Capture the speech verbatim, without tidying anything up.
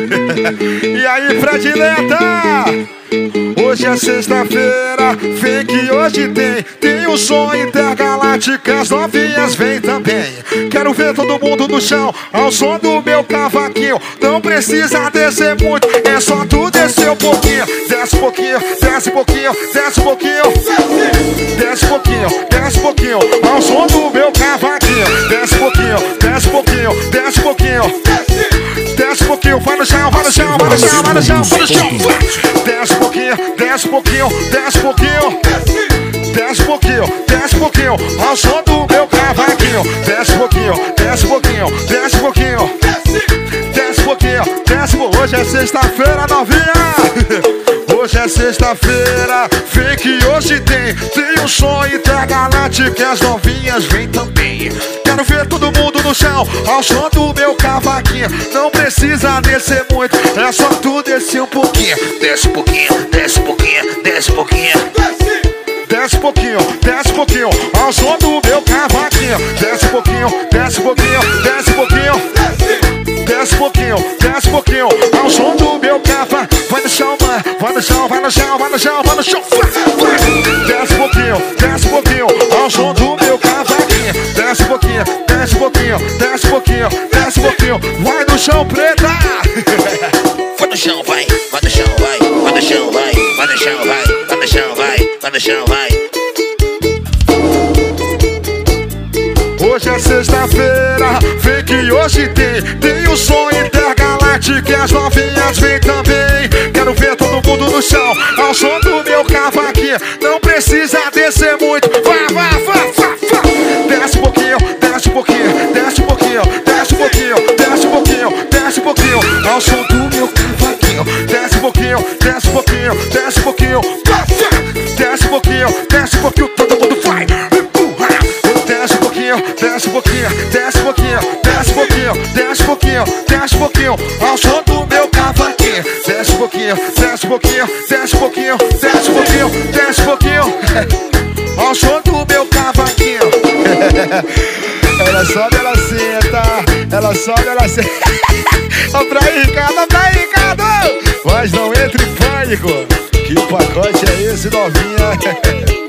E aí, predileta? Hoje é sexta-feira, vem que hoje tem Tem o som intergaláctico, as novinhas vem também. Quero ver todo mundo no chão, ao som do meu cavaquinho. Não precisa descer muito, é só tu descer um pouquinho. Desce um pouquinho, desce um pouquinho, desce um pouquinho. Desce um pouquinho, desce um pouquinho, ao som do meu cavaquinho. Desce um pouquinho, desce um pouquinho, desce um pouquinho. Desce um pouquinho, vai no chão, vai no chão, vai no chão, vai no chão, vai no chão. Desce um pouquinho, desce um pouquinho, desce um pouquinho. Desce um pouquinho, desce um pouquinho, ao som do meu cavaquinho. Desce um pouquinho, desce um pouquinho, desce um pouquinho. Desce um pouquinho, desce um pouquinho. Hoje é sexta-feira, novinha. Hoje é sexta-feira, vem que hoje tem Tem um som intergaláctico, as novinhas vem também. Quero ver todo mundo no chão, ao som do meu cavaquinho. Não precisa descer muito, é só tu descer um pouquinho. Desce um pouquinho, desce um pouquinho, desce um pouquinho. Desce um pouquinho, desce um pouquinho, ao som do meu cavaquinho. Desce um pouquinho, desce um pouquinho, desce um pouquinho. Desce um pouquinho, desce um pouquinho, ao som do meu cavaquinho. Vai no chão, mano, vai no chão, vai no chão, vai no chão, vai no chão. Desce um pouquinho, desce um pouquinho, ao som do meu cavaquinho. Desce um pouquinho, desce um pouquinho, desce um pouquinho, desce um pouquinho. Vai no chão, preta. Vai no chão, vai, vai no chão, vai, vai no chão, vai, vai no chão, vai, vai no chão, vai, vai no chão, vai. Hoje é sexta-feira, vem que hoje tem Tem o som intergaláctico e as novinhas vem também. Quero ver todo mundo no chão, ao som do meu cavaquinho. Não precisa descer muito, vai, vai, vai, vai, vai. Desce um pouquinho, desce um pouquinho, desce um pouquinho, desce um pouquinho, desce um pouquinho, desce um pouquinho, ao som do meu cavaquinho. Desce um pouquinho, desce um pouquinho, desce um pouquinho, desce um pouquinho, desce um pouquinho, todo mundo vai. Desce um pouquinho, desce um pouquinho, desce um pouquinho, desce um pouquinho, desce um pouquinho, desce um pouquinho, ao som do meu cavaquinho. Desce um pouquinho, desce um pouquinho, desce um pouquinho, desce um pouquinho, desce um pouquinho, ao som do meu cavaquinho. Ela sobe, ela senta, ela sobe, ela senta. Ó pra aí, Ricardo, ó pra aí, Ricardo. Mas não entre em pânico. Que pacote é esse, novinha?